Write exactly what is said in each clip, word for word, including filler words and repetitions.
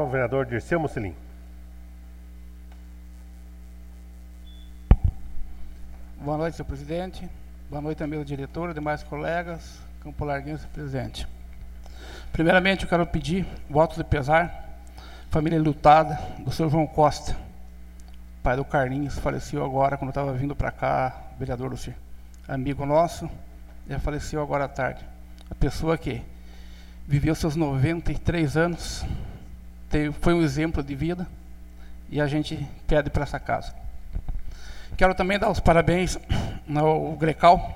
o vereador Dirceu Mussolini. Boa noite, senhor presidente. Boa noite também ao diretor, demais colegas, Campo Larguense presente. Primeiramente, eu quero pedir votos de pesar, família lutada do senhor João Costa, pai do Carlinhos, faleceu agora quando estava vindo para cá, vereador Lucir, amigo nosso, já faleceu agora à tarde. A pessoa que viveu seus noventa e três anos, teve, foi um exemplo de vida, e a gente pede para essa casa. Quero também dar os parabéns ao Grecal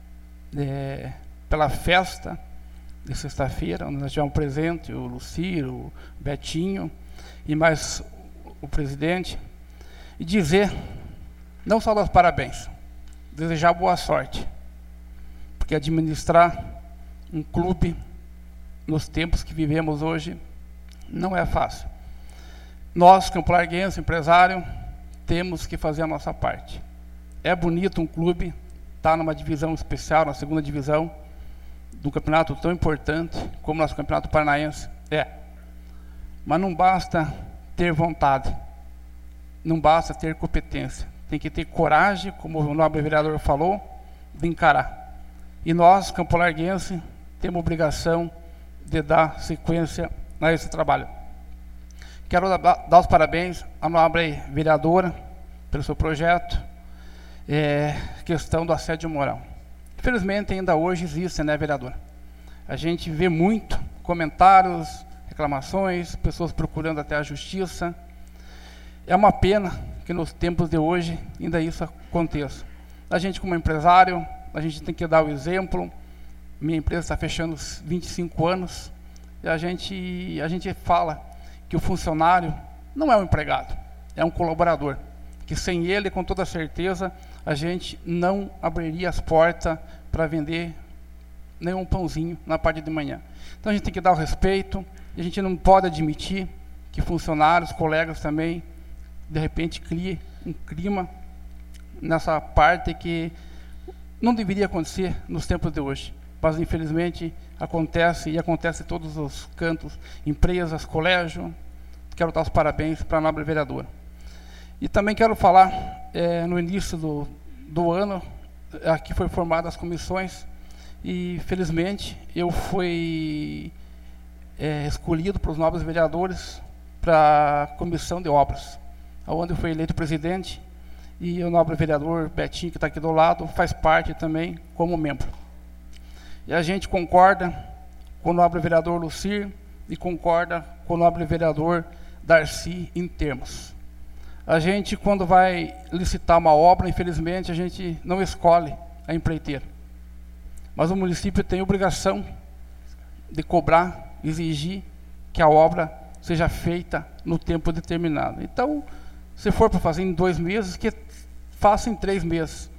é, pela festa de sexta-feira, onde nós tivemos presente o Lucir, o Betinho e mais o presidente, e dizer, não só dar os parabéns, desejar boa sorte, porque administrar um clube nos tempos que vivemos hoje não é fácil. Nós, Campo Larguense, empresário, temos que fazer a nossa parte. É bonito um clube estar numa divisão especial, na segunda divisão, de um campeonato tão importante como o nosso Campeonato Paranaense. É. Mas não basta ter vontade, não basta ter competência. Tem que ter coragem, como o nobre vereador falou, de encarar. E nós, Campo Larguense, temos a obrigação de dar sequência a esse trabalho. Quero dar os parabéns à nobre vereadora pelo seu projeto, é, questão do assédio moral. Infelizmente, ainda hoje existe, né, vereadora? A gente vê muito comentários, reclamações, pessoas procurando até a justiça. É uma pena que nos tempos de hoje ainda isso aconteça. A gente, como empresário, a gente tem que dar o exemplo. Minha empresa está fechando vinte e cinco anos, e a gente, a gente fala que o funcionário não é um empregado, é um colaborador, que sem ele, com toda certeza, a gente não abriria as portas para vender nenhum pãozinho na parte de manhã. Então a gente tem que dar o respeito, e a gente não pode admitir que funcionários, colegas também, de repente, criem um clima nessa parte que não deveria acontecer nos tempos de hoje. Mas, infelizmente, acontece e acontece em todos os cantos, empresas, colégio. Quero dar os parabéns para a nobre vereadora. E também quero falar, é, no início do, do ano, aqui foi formadas as comissões, e, felizmente, eu fui é, escolhido para os nobres vereadores para a comissão de obras, onde eu fui eleito presidente, e o nobre vereador Betinho, que está aqui do lado, faz parte também como membro. E a gente concorda com o nobre vereador Lucir e concorda com o nobre vereador Darcy em termos. A gente, quando vai licitar uma obra, infelizmente, a gente não escolhe a empreiteira. Mas o município tem obrigação de cobrar, exigir que a obra seja feita no tempo determinado. Então, se for para fazer em dois meses, que faça em três meses,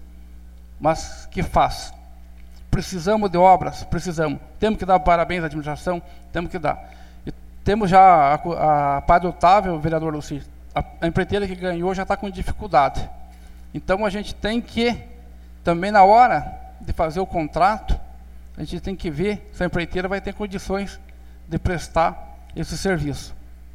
mas que faça. Precisamos de obras, precisamos. Temos que dar parabéns à administração, temos que dar. E temos já a, a Padre Otávio, o vereador Lucir, a, a empreiteira que ganhou já está com dificuldade. Então a gente tem que, também na hora de fazer o contrato, a gente tem que ver se a empreiteira vai ter condições de prestar esse serviço.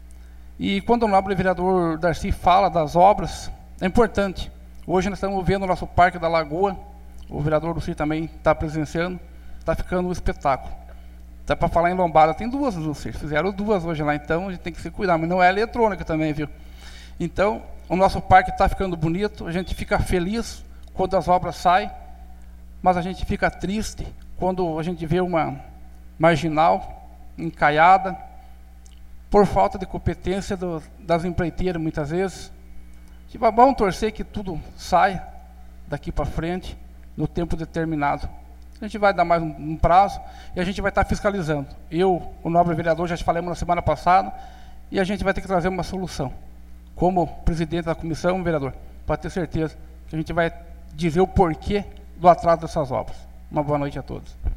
E quando o nobre vereador Darcy fala das obras, é importante. Hoje nós estamos vendo o nosso Parque da Lagoa, o vereador Lucir também está presenciando, está ficando um espetáculo. Dá para falar em lombada, tem duas Lucir, fizeram duas hoje lá, então a gente tem que se cuidar, mas não é eletrônica também, viu? Então, o nosso parque está ficando bonito, a gente fica feliz quando as obras saem, mas a gente fica triste quando a gente vê uma marginal encaiada, por falta de competência do, das empreiteiras, muitas vezes. Tipo, vamos torcer que tudo saia daqui para frente, no tempo determinado. A gente vai dar mais um, um prazo e a gente vai estar fiscalizando. Eu, o nobre vereador, já te falamos na semana passada, e a gente vai ter que trazer uma solução. Como presidente da comissão, vereador, para ter certeza que a gente vai dizer o porquê do atraso dessas obras. Uma boa noite a todos.